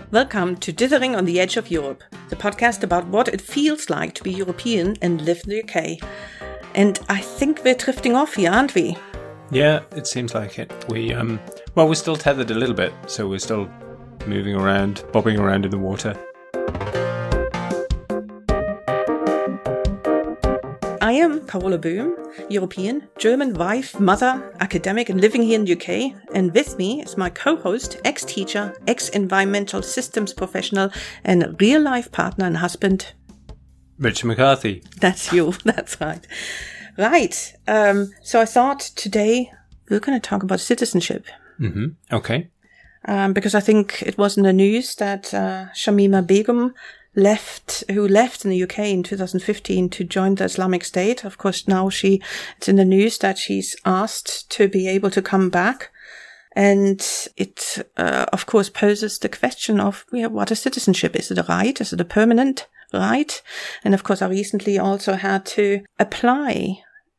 Welcome to Dithering on the Edge of Europe, the podcast about what it feels like to be European and live in the UK. And I think we're drifting off here, aren't we? Yeah, it seems like it. We're still tethered a little bit, so we're still moving around, bobbing around in the water. I am Carola Böhm, European, German wife, mother, academic and living here in the UK. And with me is my co-host, ex-teacher, ex-environmental systems professional and real-life partner and husband, Richard McCarthy. That's you, that's right. Right, so I thought today we're going to talk about citizenship. Mm-hmm. Okay. Because I think it was in the news that Shamima Begum who left in the UK in 2015 to join the Islamic State. Of course, now it's in the news that she's asked to be able to come back. And it, of course, poses the question of what is citizenship? Is it a right? Is it a permanent right? And of course, I recently also had to apply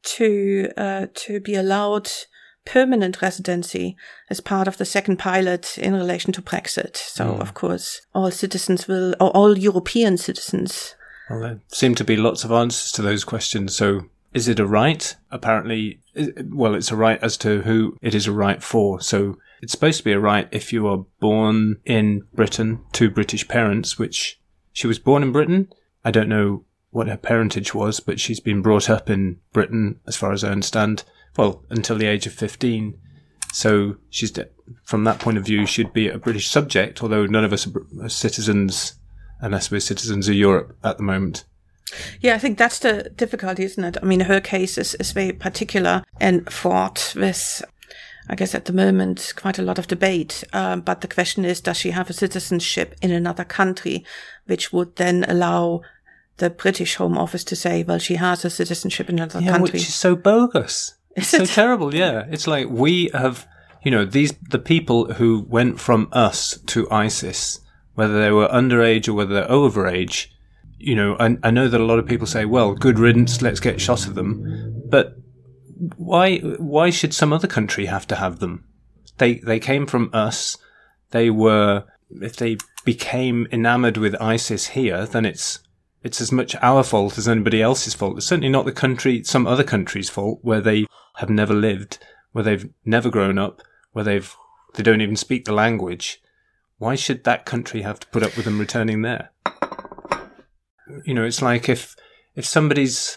to be allowed permanent residency as part of the second pilot in relation to Brexit. So, of course, all European citizens. Well, there seem to be lots of answers to those questions. So, is it a right? Apparently, it's a right as to who it is a right for. So, it's supposed to be a right if you are born in Britain to British parents, which she was born in Britain. I don't know what her parentage was, but she's been brought up in Britain, as far as I understand. Well, until the age of 15. So she's, from that point of view, should be a British subject, although none of us are citizens, unless we're citizens of Europe at the moment. Yeah, I think that's the difficulty, isn't it? I mean, her case is very particular and fraught with, I guess at the moment, quite a lot of debate. But the question is, does she have a citizenship in another country, which would then allow the British Home Office to say, well, she has a citizenship in another country. Which is so bogus. It's so terrible, yeah. It's like we have, the people who went from us to ISIS, whether they were underage or whether they're overage, I know that a lot of people say, well, good riddance, let's get shot of them. But why should some other country have to have them? They came from us. If they became enamored with ISIS here, then it's as much our fault as anybody else's fault. It's certainly not some other country's fault where they have never lived, where they've never grown up, where they don't even speak the language. Why should that country have to put up with them returning there? It's like if somebody's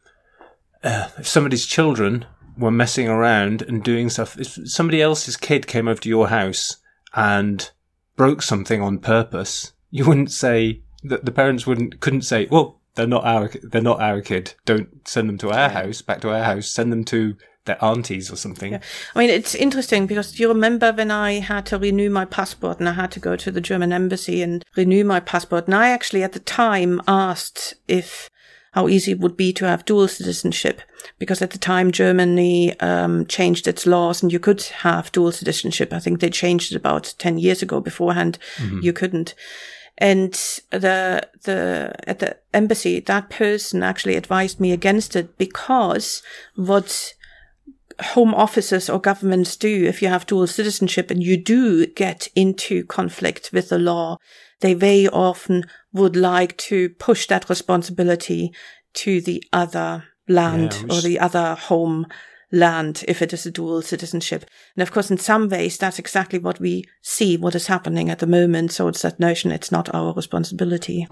children were messing around and doing stuff, if somebody else's kid came over to your house and broke something on purpose, you wouldn't say that the parents couldn't say, well, they're not our kid. Don't send them to our house, back to our house. Send them to their aunties or something. Yeah. I mean, it's interesting because do you remember when I had to renew my passport and I had to go to the German embassy and renew my passport? And I actually at the time asked how easy it would be to have dual citizenship, because at the time Germany changed its laws and you could have dual citizenship. I think they changed it about 10 years ago. Beforehand, you couldn't. And at the embassy, that person actually advised me against it, because what home offices or governments do, if you have dual citizenship and you do get into conflict with the law, they very often would like to push that responsibility to the other land or the other home land if it is a dual citizenship. And of course, in some ways, that's exactly what we see, what is happening at the moment. So it's that notion, it's not our responsibility.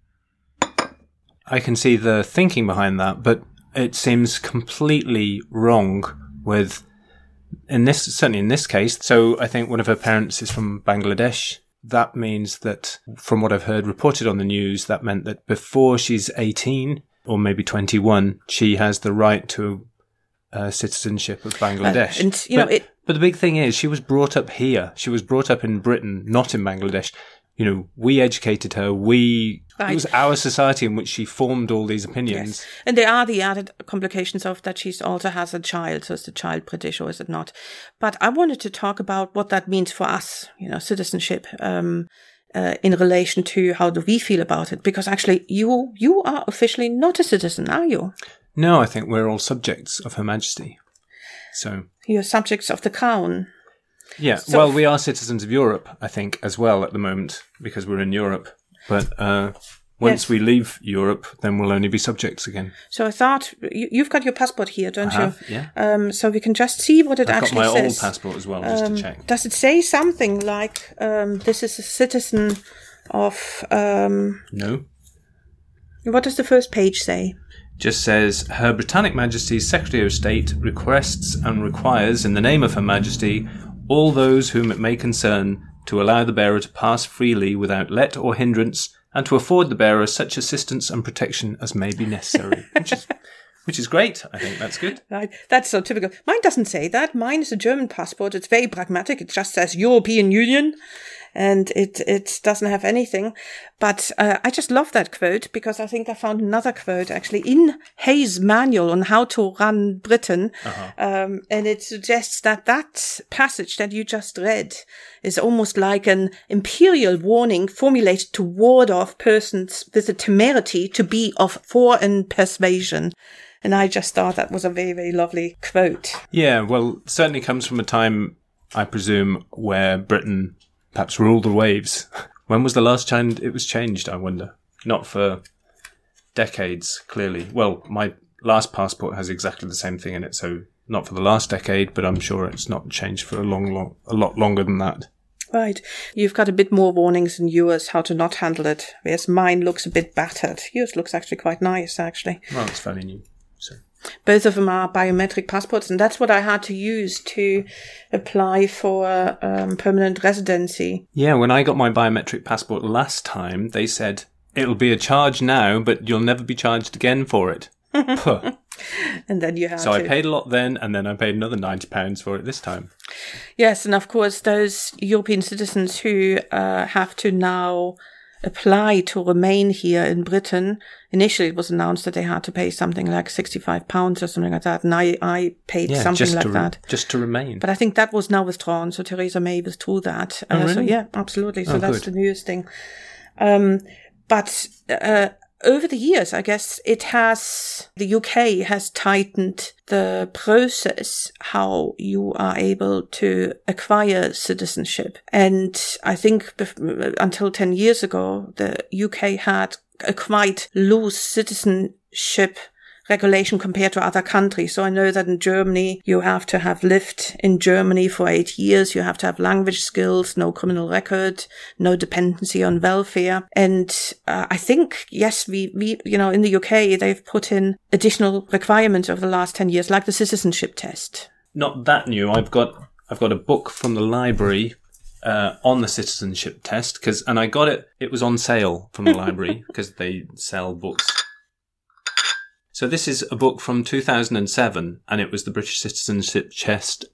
I can see the thinking behind that, but it seems completely wrong certainly in this case. So I think one of her parents is from Bangladesh. That means that, from what I've heard reported on the news, that meant that before she's 18 or maybe 21, she has the right to citizenship of Bangladesh. But the big thing is, she was brought up here. She was brought up in Britain, not in Bangladesh. We educated her. It was our society in which she formed all these opinions. Yes. And there are the added complications of that she also has a child. So is the child British or is it not? But I wanted to talk about what that means for us, citizenship, in relation to how do we feel about it. Because actually, you are officially not a citizen, are you? No, I think we're all subjects of Her Majesty. So you're subjects of the Crown. Yeah, So well, we are citizens of Europe, I think, as well at the moment, because we're in Europe. But once we leave Europe, then we'll only be subjects again. So I thought, you've got your passport here, don't you? Yeah. So we can just see what it I've actually got my says. old passport as well, just to check. Does it say something like, this is a citizen of... No. What does the first page say? Just says, Her Britannic Majesty's Secretary of State requests and requires, in the name of Her Majesty, all those whom it may concern, to allow the bearer to pass freely without let or hindrance, and to afford the bearer such assistance and protection as may be necessary. Which is great. I think that's good. Right. That's so typical. Mine doesn't say that. Mine is a German passport. It's very pragmatic. It just says European Union. And it doesn't have anything. But I just love that quote because I think I found another quote actually in Hay's manual on how to run Britain. And it suggests that passage that you just read is almost like an imperial warning formulated to ward off persons with the temerity to be of foreign persuasion. And I just thought that was a very, very lovely quote. Yeah, well, certainly comes from a time, I presume, where Britain perhaps ruled the waves. When was the last time it was changed, I wonder? Not for decades, clearly. Well, my last passport has exactly the same thing in it, so not for the last decade, but I'm sure it's not changed for a lot longer than that. Right. You've got a bit more warnings than yours how to not handle it, whereas mine looks a bit battered. Yours looks actually quite nice, actually. Well, it's fairly new, so... Both of them are biometric passports, and that's what I had to use to apply for permanent residency. Yeah, when I got my biometric passport last time, they said, it'll be a charge now, but you'll never be charged again for it. And then you had So I paid a lot then, and then I paid another £90 for it this time. Yes, and of course those European citizens who have to now apply to remain here in Britain. Initially, it was announced that they had to pay something like £65 or something like that, and I paid something like that. Just to remain. But I think that was now withdrawn, so Theresa May withdrew that. Really? So yeah, absolutely. So that's good. the newest thing. But over the years, I guess the UK has tightened the process how you are able to acquire citizenship. And I think until 10 years ago, the UK had a quite loose citizenship regulation compared to other countries. So I know that in Germany, you have to have lived in Germany for 8 years. You have to have language skills, no criminal record, no dependency on welfare. And I think, yes, we in the UK, they've put in additional requirements over the last 10 years, like the citizenship test. Not that new. I've got a book from the library on the citizenship test, and I got it. It was on sale from the library because they sell books. So this is a book from 2007, and it was the British citizenship test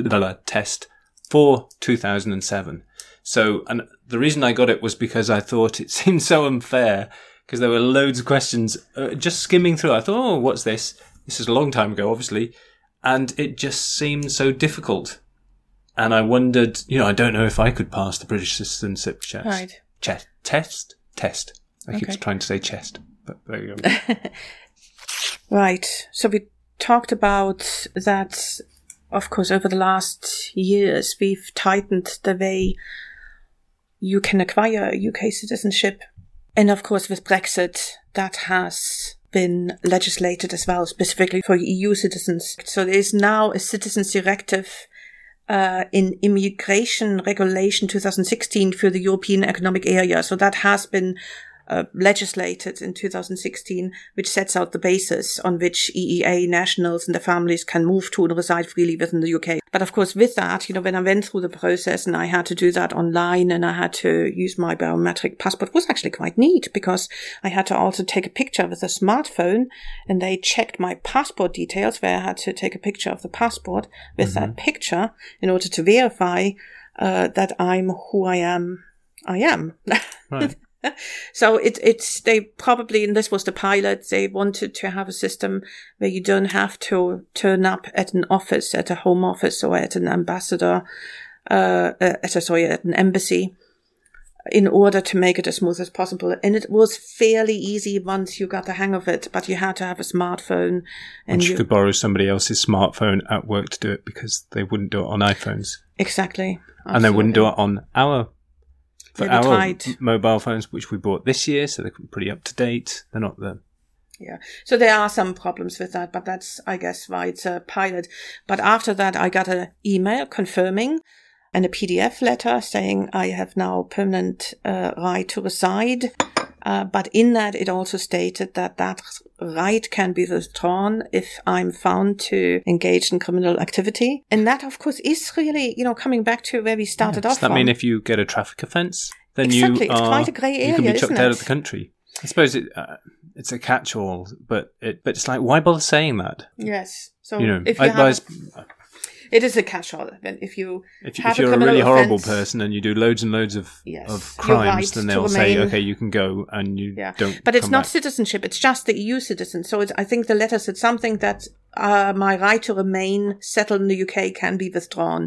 for 2007. So, and the reason I got it was because I thought it seemed so unfair, because there were loads of questions. Just skimming through, I thought, oh, what's this? This is a long time ago, obviously. And it just seemed so difficult. And I wondered, I don't know if I could pass the British citizenship test. Right. Test. I keep trying to say chest, but there you go. Right. So we talked about that, of course, over the last years, we've tightened the way you can acquire UK citizenship. And of course, with Brexit, that has been legislated as well, specifically for EU citizens. So there is now a Citizens Directive in Immigration Regulation 2016 for the European Economic Area. So that has been legislated in 2016, which sets out the basis on which EEA nationals and their families can move to and reside freely within the UK. But of course, with that, when I went through the process and I had to do that online and I had to use my biometric passport, it was actually quite neat because I had to also take a picture with a smartphone, and they checked my passport details where I had to take a picture of the passport with that picture in order to verify that I'm who I am. Right. So they probably, and this was the pilot, they wanted to have a system where you don't have to turn up at an office, at a home office or at an ambassador, at an embassy. in order to make it as smooth as possible. And it was fairly easy once you got the hang of it, but you had to have a smartphone. And you could borrow somebody else's smartphone at work to do it because they wouldn't do it on iPhones. Exactly. Absolutely. And they wouldn't do it on our mobile phones, which we bought this year, so they're pretty up to date. They're not the... Yeah. So there are some problems with that, but that's, I guess, why it's a pilot. But after that, I got an email confirming and a PDF letter saying I have now permanent right to reside. But in that, it also stated that that right can be withdrawn if I'm found to engage in criminal activity. And that, of course, is really, coming back to where we started off from. Does that mean if you get a traffic offence, then exactly. It's quite a grey area, you can be chucked out of the country? I suppose it's a catch-all, but it's like, why bother saying that? Yes. So if it is a catch-all. If you're a really horrible person and you do loads and loads of crimes, then they'll say, okay, you can go and you don't. But it's not citizenship; it's just the EU citizen. So I think the letter said something that my right to remain settled in the UK can be withdrawn.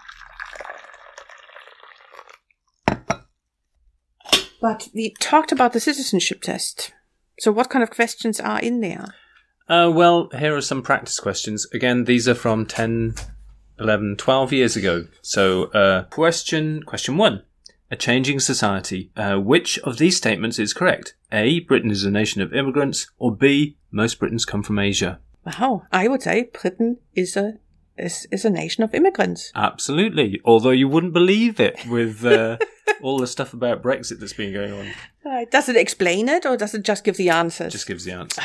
But we talked about the citizenship test. So what kind of questions are in there? Well, here are some practice questions. Again, these are from 10, 11, 12 years ago. So question 1. A changing society. Which of these statements is correct? A, Britain is a nation of immigrants, or B, most Britons come from Asia? Wow, I would say Britain is a nation of immigrants. Absolutely, although you wouldn't believe it with all the stuff about Brexit that's been going on. Does it explain it, or does it just give the answers? It just gives the answer.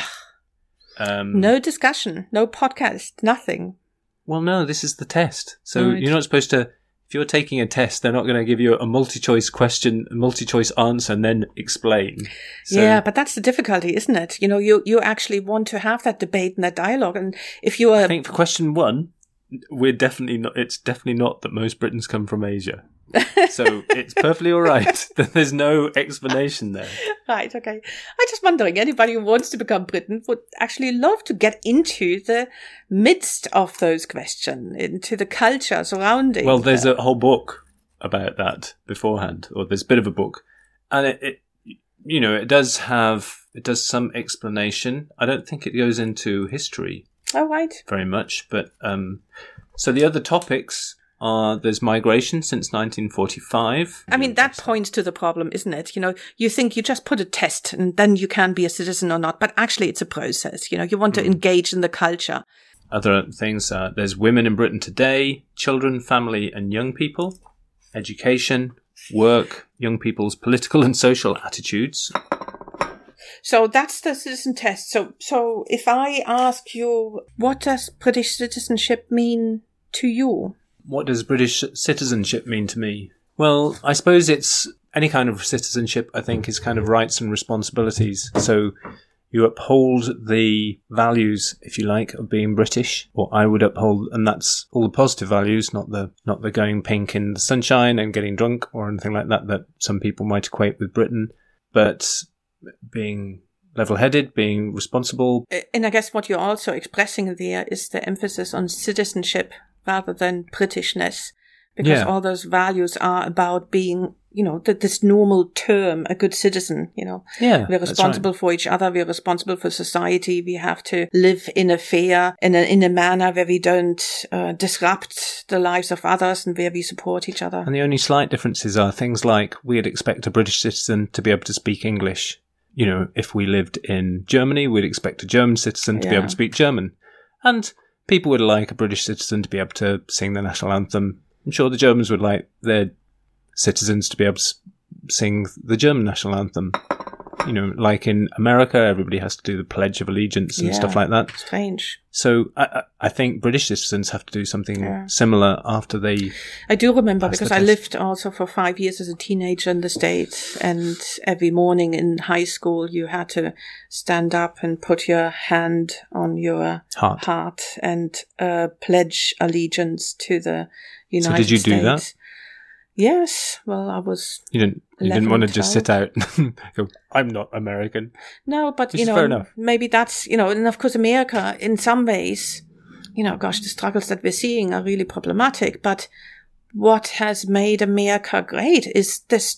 No discussion, no podcast, nothing. Well, no, this is the test. So You're not supposed to, if you're taking a test, they're not going to give you a multi-choice question, a multi-choice answer, and then explain. So, yeah, but that's the difficulty, isn't it? You actually want to have that debate and that dialogue. And if you are... I think for question 1, it's definitely not that most Britons come from Asia. So it's perfectly all right that there's no explanation there. Right, okay. I'm just wondering, anybody who wants to become Briton would actually love to get into the midst of those questions, into the culture surrounding. Well, there's a whole book about that beforehand, or there's a bit of a book. And it does some explanation. I don't think it goes into history. Oh, right. Very much. But so the other topics are, there's migration since 1945. I mean, that points to the problem, isn't it? You think you just put a test and then you can be a citizen or not, but actually it's a process. You want to engage in the culture. Other things, there's women in Britain today, children, family and young people, education, work, young people's political and social attitudes. So that's the citizen test. So if I ask you, what does British citizenship mean to you? What does British citizenship mean to me? Well, I suppose it's any kind of citizenship, I think, is kind of rights and responsibilities. So you uphold the values, if you like, of being British, or I would uphold, and that's all the positive values, not the going pink in the sunshine and getting drunk or anything like that some people might equate with Britain, but being level-headed, being responsible. And I guess what you're also expressing there is the emphasis on citizenship rather than Britishness, because all those values are about being, this normal term, a good citizen, Yeah, we're responsible for each other, we're responsible for society, we have to live in a manner where we don't disrupt the lives of others and where we support each other. And the only slight differences are things like we'd expect a British citizen to be able to speak English. If we lived in Germany, we'd expect a German citizen to be able to speak German. And people would like a British citizen to be able to sing the national anthem. I'm sure the Germans would like their citizens to be able to sing the German national anthem. Like in America, everybody has to do the Pledge of Allegiance and stuff like that. Strange. So I think British citizens have to do something similar after they... I do remember, because I lived also for 5 years as a teenager in the States, and every morning in high school you had to stand up and put your hand on your heart and pledge allegiance to the United States. So did you do that? Yes. Well, I was... You didn't want to just sit out and go, I'm not American. No, but, fair enough. Maybe that's, and of course America, in some ways, the struggles that we're seeing are really problematic. But what has made America great is this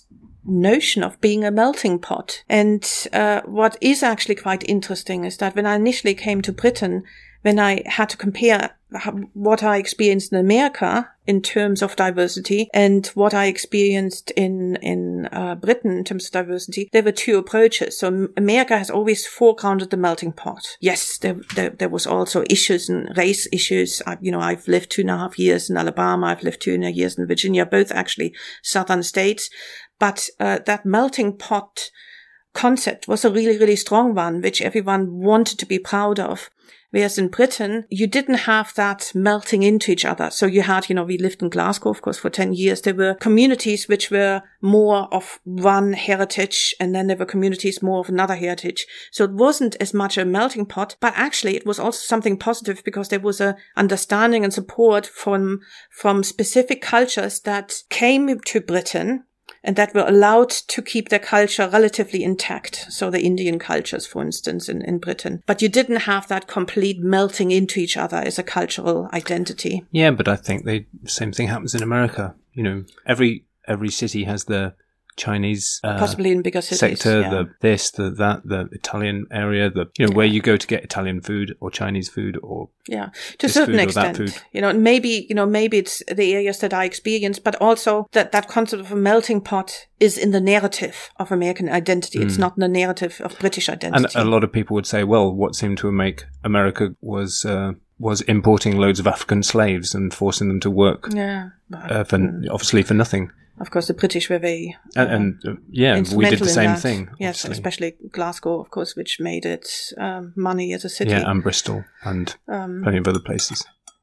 notion of being a melting pot. And what is actually quite interesting is that when I initially came to Britain, when I had to compare what I experienced in America in terms of diversity and what I experienced in Britain in terms of diversity, there were two approaches. So America has always foregrounded the melting pot. Yes, there was also issues and race issues. I've lived 2.5 years in Alabama. I've lived 2.5 years in Virginia, both actually southern states. But that melting pot concept was a really, really strong one, which everyone wanted to be proud of. Whereas in Britain, you didn't have that melting into each other. So you had, we lived in Glasgow, of course, for 10 years. There were communities which were more of one heritage, and then there were communities more of another heritage. So it wasn't as much a melting pot, but actually it was also something positive because there was a understanding and support from specific cultures that came to Britain and that were allowed to keep their culture relatively intact. So the Indian cultures, for instance, in Britain. But you didn't have that complete melting into each other as a cultural identity. Yeah, but I think the same thing happens in America. Every city has the Chinese possibly in bigger cities, sector, yeah. the Italian area, where you go to get Italian food or Chinese food or to a certain extent. Maybe it's the areas that I experienced, but also that concept of a melting pot is in the narrative of American identity. It's not in the narrative of British identity. And a lot of people would say, well, what seemed to make America was importing loads of African slaves and forcing them to work, obviously for nothing. Of course, the British were very we did the same thing. Yes, obviously. Especially Glasgow, of course, which made it money as a city. Yeah, and Bristol and plenty of other places.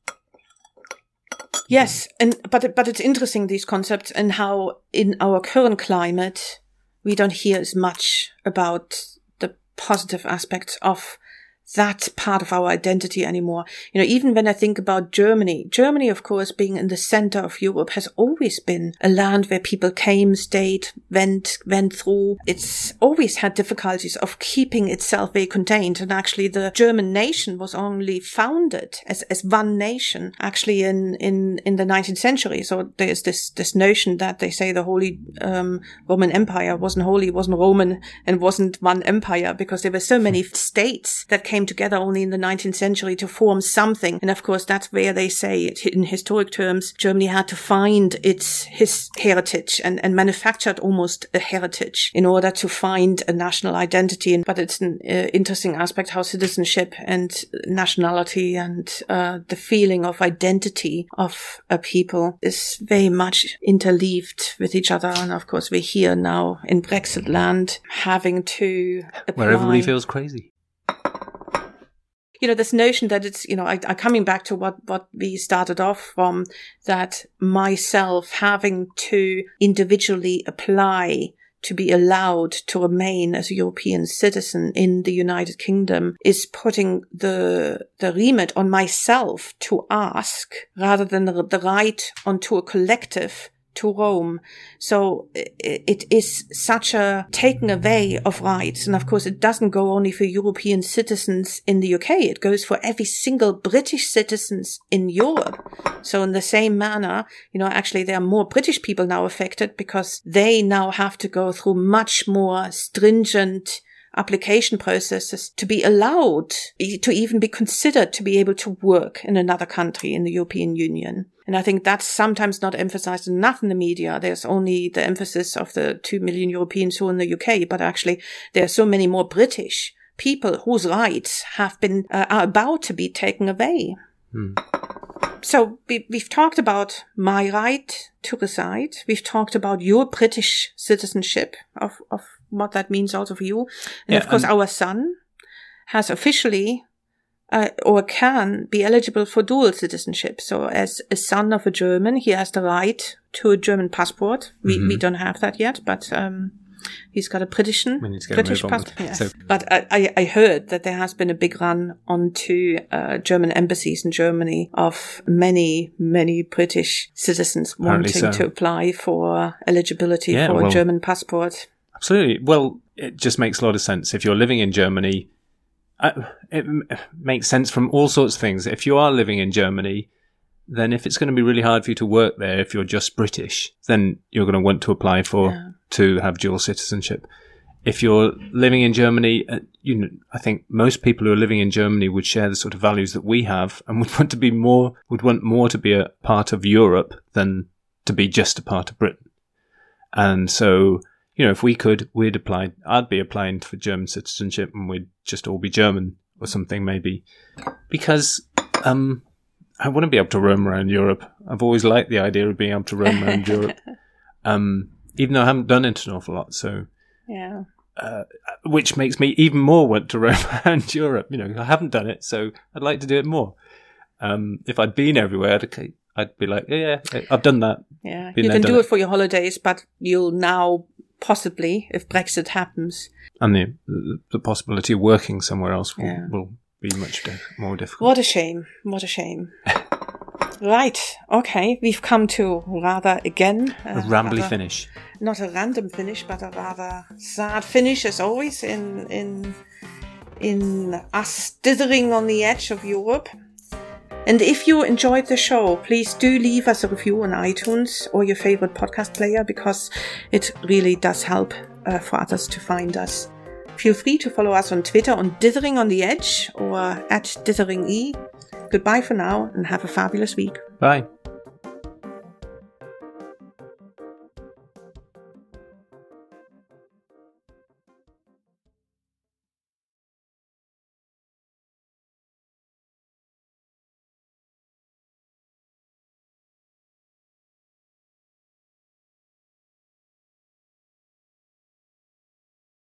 Yes, but it's interesting, these concepts, and how in our current climate we don't hear as much about the positive aspects of that part of our identity anymore. Even when I think about Germany, of course, being in the center of Europe, has always been a land where people came, stayed, went through. It's always had difficulties of keeping itself very contained. And actually the German nation was only founded as one nation, actually in the 19th century. So there's this notion that they say the Holy Roman Empire wasn't holy, wasn't Roman, and wasn't one empire, because there were so many states that came together only in the 19th century to form something. And of course, that's where they say, in historic terms, Germany had to find his heritage and manufactured almost a heritage in order to find a national identity. But it's an interesting aspect how citizenship and nationality and the feeling of identity of a people is very much interleaved with each other. And of course, we're here now in Brexit land having to apply. Where everybody feels crazy. This notion that it's, coming back to what we started off from, that myself having to individually apply to be allowed to remain as a European citizen in the United Kingdom is putting the remit on myself to ask rather than the right onto a collective to roam. So it is such a taking away of rights. And of course, it doesn't go only for European citizens in the UK. It goes for every single British citizens in Europe. So in the same manner, actually there are more British people now affected because they now have to go through much more stringent application processes to be allowed to even be considered to be able to work in another country in the European Union. And I think that's sometimes not emphasized enough in the media. There's only the emphasis of the 2 million Europeans who are in the UK, but actually there are so many more British people whose rights have been are about to be taken away. So we've talked about my right to reside. We've talked about your British citizenship of what that means also for you. And of course, our son has officially or can be eligible for dual citizenship. So as a son of a German, he has the right to a German passport. We don't have that yet, but he's got a British passport. Yes. So. But I heard that there has been a big run onto German embassies in Germany of many, many British citizens wanting to apply for eligibility for a German passport. Absolutely. Well, it just makes a lot of sense. If you're living in Germany, it makes sense from all sorts of things. If you are living in Germany, then if it's going to be really hard for you to work there, if you're just British, then you're going to want to apply to to have dual citizenship. If you're living in Germany, I think most people who are living in Germany would share the sort of values that we have and would want more to be a part of Europe than to be just a part of Britain. And so, if we could, I'd be applying for German citizenship and we'd just all be German or something maybe. Because, I want to be able to roam around Europe. I've always liked the idea of being able to roam around Europe. Even though I haven't done it an awful lot, so. Yeah. Which makes me even more want to roam around Europe. I haven't done it, so I'd like to do it more. If I'd been everywhere, I'd be like, yeah, I've done that. Yeah, you can do it for your holidays, but you'll now possibly, if Brexit happens. And the possibility of working somewhere else will be much more difficult. What a shame. Right, okay, we've come to rather, again... a rambly finish. Not a random finish, but a rather sad finish, as always, in us dithering on the edge of Europe. And if you enjoyed the show, please do leave us a review on iTunes or your favorite podcast player, because it really does help for others to find us. Feel free to follow us on Twitter on Dithering on the Edge or @DitheringE. Goodbye for now and have a fabulous week. Bye.